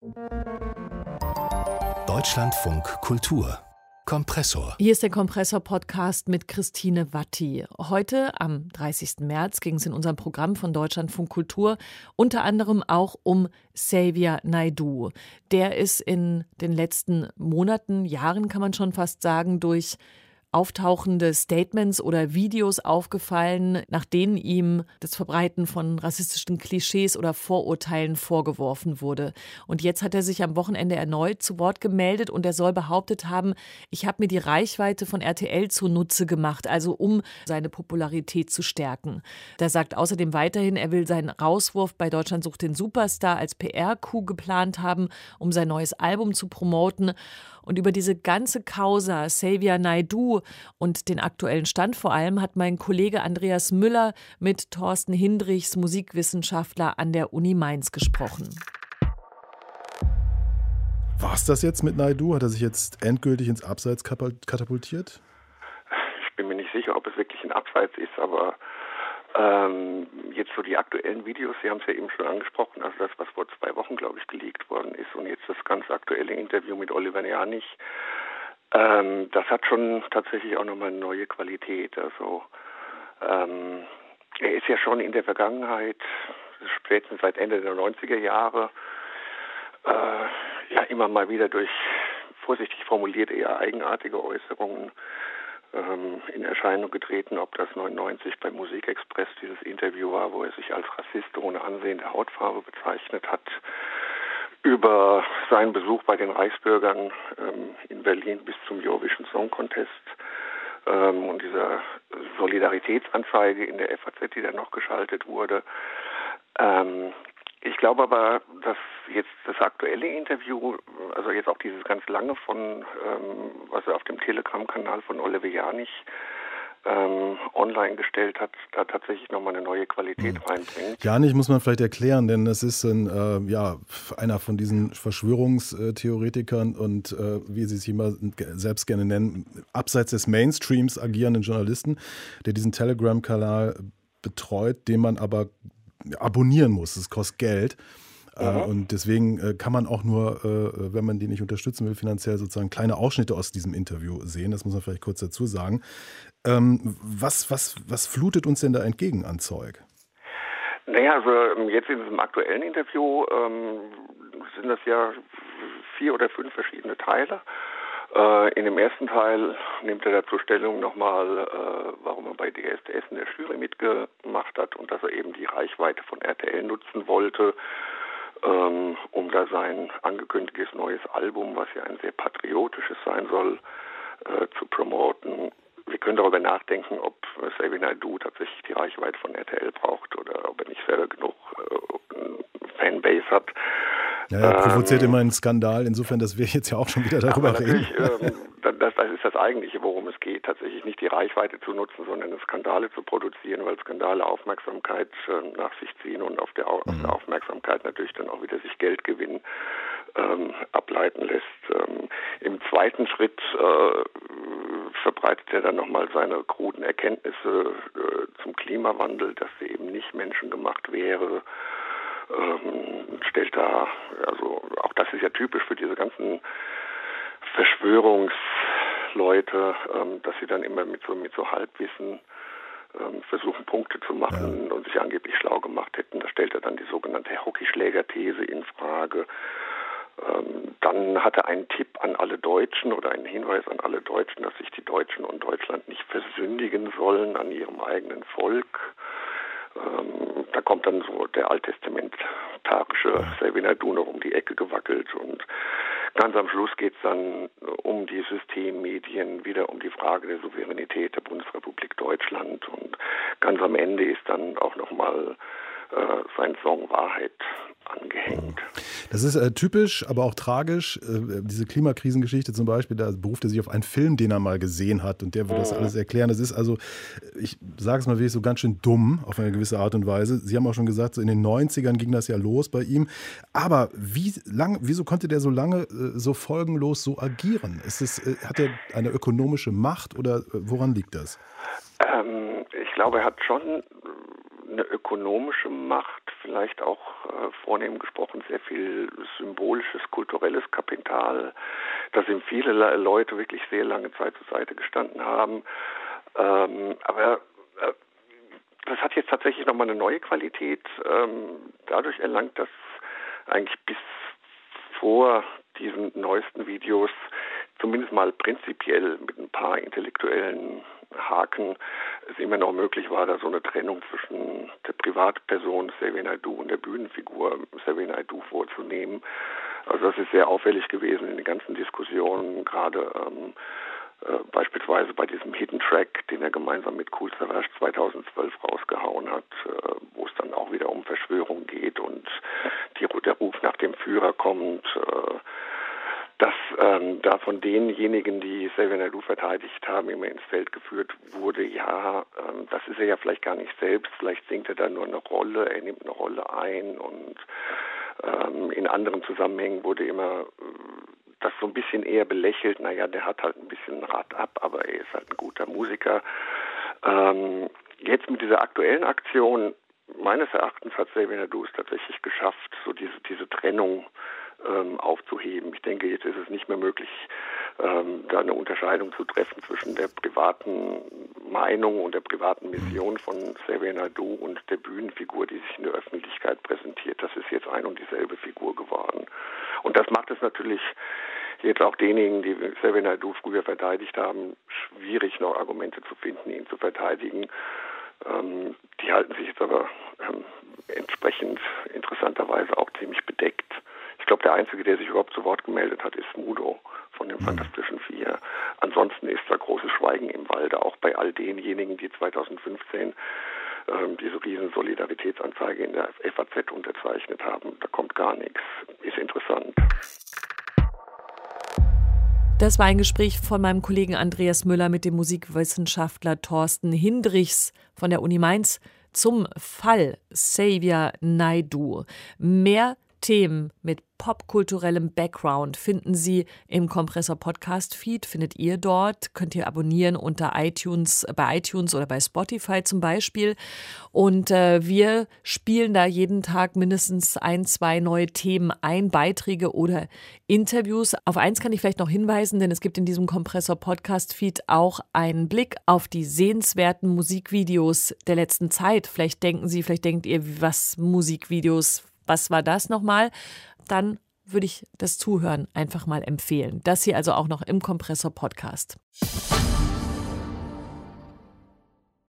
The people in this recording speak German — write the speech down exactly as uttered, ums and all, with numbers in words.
Deutschlandfunk Kultur Kompressor. Hier ist der Kompressor-Podcast mit Christine Watti. Heute, am dreißigsten März, ging es in unserem Programm von Deutschlandfunk Kultur unter anderem auch um Xavier Naidoo. Der ist in den letzten Monaten, Jahren kann man schon fast sagen, durch auftauchende Statements oder Videos aufgefallen, nach denen ihm das Verbreiten von rassistischen Klischees oder Vorurteilen vorgeworfen wurde. Und jetzt hat er sich am Wochenende erneut zu Wort gemeldet und er soll behauptet haben, ich habe mir die Reichweite von R T L zunutze gemacht, also um seine Popularität zu stärken. Der sagt außerdem weiterhin, er will seinen Rauswurf bei Deutschland sucht den Superstar als P R-Coup geplant haben, um sein neues Album zu promoten. Und über diese ganze Causa Xavier Naidoo und den aktuellen Stand vor allem hat mein Kollege Andreas Müller mit Thorsten Hindrichs, Musikwissenschaftler an der Uni Mainz, gesprochen. War es das jetzt mit Naidoo? Hat er sich jetzt endgültig ins Abseits katapultiert? Ich bin mir nicht sicher, ob es wirklich ein Abseits ist, aber ähm, jetzt so die aktuellen Videos, Sie haben es ja eben schon angesprochen, also das, was vor zwei Wochen, glaube ich, geleakt worden ist und jetzt das ganz aktuelle Interview mit Oliver Janich, ähm, das hat schon tatsächlich auch nochmal eine neue Qualität. Also ähm, er ist ja schon in der Vergangenheit, spätestens seit Ende der neunziger Jahre, äh, ja immer mal wieder durch vorsichtig formulierte, eher eigenartige Äußerungen in Erscheinung getreten, ob das neunundneunzig beim Musikexpress dieses Interview war, wo er sich als Rassist ohne Ansehen der Hautfarbe bezeichnet hat, über seinen Besuch bei den Reichsbürgern ähm, in Berlin bis zum Eurovision Song Contest ähm, und dieser Solidaritätsanzeige in der F A Z, die dann noch geschaltet wurde. Ähm, Ich glaube aber, dass jetzt das aktuelle Interview, also jetzt auch dieses ganz lange von, ähm, was er auf dem Telegram-Kanal von Oliver Janich ähm, online gestellt hat, da tatsächlich nochmal eine neue Qualität mhm. reinbringt. Janich muss man vielleicht erklären, denn das ist ein, äh, ja, einer von diesen Verschwörungstheoretikern und, äh, wie sie sich immer selbst gerne nennen, abseits des Mainstreams agierenden Journalisten, der diesen Telegram-Kanal betreut, den man aber abonnieren muss. Es kostet Geld. Mhm. Und deswegen kann man auch nur, wenn man die nicht unterstützen will, finanziell sozusagen kleine Ausschnitte aus diesem Interview sehen. Das muss man vielleicht kurz dazu sagen. Was, was, was flutet uns denn da entgegen an Zeug? Naja, also jetzt in diesem aktuellen Interview ähm, sind das ja vier oder fünf verschiedene Teile. In dem ersten Teil nimmt er dazu Stellung nochmal, äh, warum er bei D S D S in der Jury mitgemacht hat und dass er eben die Reichweite von R T L nutzen wollte, ähm, um da sein angekündigtes neues Album, was ja ein sehr patriotisches sein soll, äh, zu promoten. Wir können darüber nachdenken, ob Xavier Naidoo tatsächlich die Reichweite von R T L braucht oder ob er nicht selber genug äh, Fanbase hat. Ja, er provoziert ähm, immer einen Skandal, insofern, dass wir jetzt ja auch schon wieder darüber reden. Ähm, das, das ist das Eigentliche, worum es geht, tatsächlich nicht die Reichweite zu nutzen, sondern Skandale zu produzieren, weil Skandale Aufmerksamkeit äh, nach sich ziehen und auf der, auf der Aufmerksamkeit natürlich dann auch wieder sich Geldgewinn ähm, ableiten lässt. Ähm, Im zweiten Schritt äh, verbreitet er dann nochmal seine kruden Erkenntnisse äh, zum Klimawandel, dass sie eben nicht menschengemacht wäre. Ähm, stellt da, also auch das ist ja typisch für diese ganzen Verschwörungsleute, ähm, dass sie dann immer mit so, mit so Halbwissen ähm, versuchen, Punkte zu machen ja. und sich angeblich schlau gemacht hätten. Da stellt er dann die sogenannte Hockeyschläger-These in Frage. Ähm, dann hat er einen Tipp an alle Deutschen oder einen Hinweis an alle Deutschen, dass sich die Deutschen und Deutschland nicht versündigen sollen an ihrem eigenen Volk. Ähm, da kommt dann so der alttestamentarische Xavier Naidoo noch um die Ecke gewackelt und ganz am Schluss geht es dann um die Systemmedien, wieder um die Frage der Souveränität der Bundesrepublik Deutschland und ganz am Ende ist dann auch nochmal äh, sein Song Wahrheit angehängt. Das ist äh, typisch, aber auch tragisch. Äh, diese Klimakrisengeschichte zum Beispiel, da beruft er sich auf einen Film, den er mal gesehen hat und der würde das alles erklären. Das ist also, ich sage es mal wirklich so ganz schön dumm auf eine gewisse Art und Weise. Sie haben auch schon gesagt, so in den neunzigern ging das ja los bei ihm. Aber wie lang, wieso konnte der so lange äh, so folgenlos so agieren? Ist es, äh, hat er eine ökonomische Macht oder äh, woran liegt das? Ähm, ich glaube, er hat schon eine ökonomische Macht, vielleicht auch äh, vornehm gesprochen sehr viel symbolisches, kulturelles Kapital, das ihm viele Leute wirklich sehr lange Zeit zur Seite gestanden haben. Ähm, aber äh, das hat jetzt tatsächlich nochmal eine neue Qualität ähm, dadurch erlangt, dass eigentlich bis vor diesen neuesten Videos zumindest mal prinzipiell mit ein paar intellektuellen Haken es immer noch möglich war, da so eine Trennung zwischen der Privatperson Xavier Naidoo und der Bühnenfigur Xavier Naidoo vorzunehmen. Also das ist sehr auffällig gewesen in den ganzen Diskussionen, gerade ähm, äh, beispielsweise bei diesem Hidden Track, den er gemeinsam mit Kool Savas zweitausendzwölf rausgehauen hat, äh, wo es dann auch wieder um Verschwörung geht und die, der Ruf nach dem Führer kommt, äh, dass ähm, da von denjenigen, die Xavier Naidoo verteidigt haben, immer ins Feld geführt wurde, ja, ähm, das ist er ja vielleicht gar nicht selbst, vielleicht singt er da nur eine Rolle, er nimmt eine Rolle ein und ähm, in anderen Zusammenhängen wurde immer äh, das so ein bisschen eher belächelt, naja, der hat halt ein bisschen Rad ab, aber er ist halt ein guter Musiker. Ähm, jetzt mit dieser aktuellen Aktion, meines Erachtens hat Xavier Naidoo es tatsächlich geschafft, so diese, diese Trennung ähm, aufzuheben. Ich denke, jetzt ist es nicht mehr möglich, ähm, da eine Unterscheidung zu treffen zwischen der privaten Meinung und der privaten Mission von Xavier Naidoo und der Bühnenfigur, die sich in der Öffentlichkeit präsentiert. Das ist jetzt ein und dieselbe Figur geworden. Und das macht es natürlich jetzt auch denjenigen, die Xavier Naidoo früher verteidigt haben, schwierig, noch Argumente zu finden, ihn zu verteidigen. Ähm, die halten sich jetzt aber ähm, entsprechend interessanterweise auch ziemlich bedeckt. Ich glaube, der Einzige, der sich überhaupt zu Wort gemeldet hat, ist Smudo von den Fantastischen Vier. Ansonsten ist da großes Schweigen im Walde, auch bei all denjenigen, die zweitausendfünfzehn ähm, diese riesen Solidaritätsanzeige in der F A Z unterzeichnet haben. Da kommt gar nichts. Ist interessant. Das war ein Gespräch von meinem Kollegen Andreas Müller mit dem Musikwissenschaftler Thorsten Hindrichs von der Uni Mainz zum Fall Xavier Naidoo. Mehr Themen mit popkulturellem Background finden Sie im Kompressor Podcast Feed, findet ihr dort, könnt ihr abonnieren unter iTunes, bei iTunes oder bei Spotify zum Beispiel. Und äh, wir spielen da jeden Tag mindestens ein, zwei neue Themen ein, Beiträge oder Interviews. Auf eins kann ich vielleicht noch hinweisen, denn es gibt in diesem Kompressor Podcast Feed auch einen Blick auf die sehenswerten Musikvideos der letzten Zeit. Vielleicht denken Sie, vielleicht denkt ihr, was Musikvideos, was war das nochmal? Dann würde ich das Zuhören einfach mal empfehlen. Das hier also auch noch im Kompressor Podcast.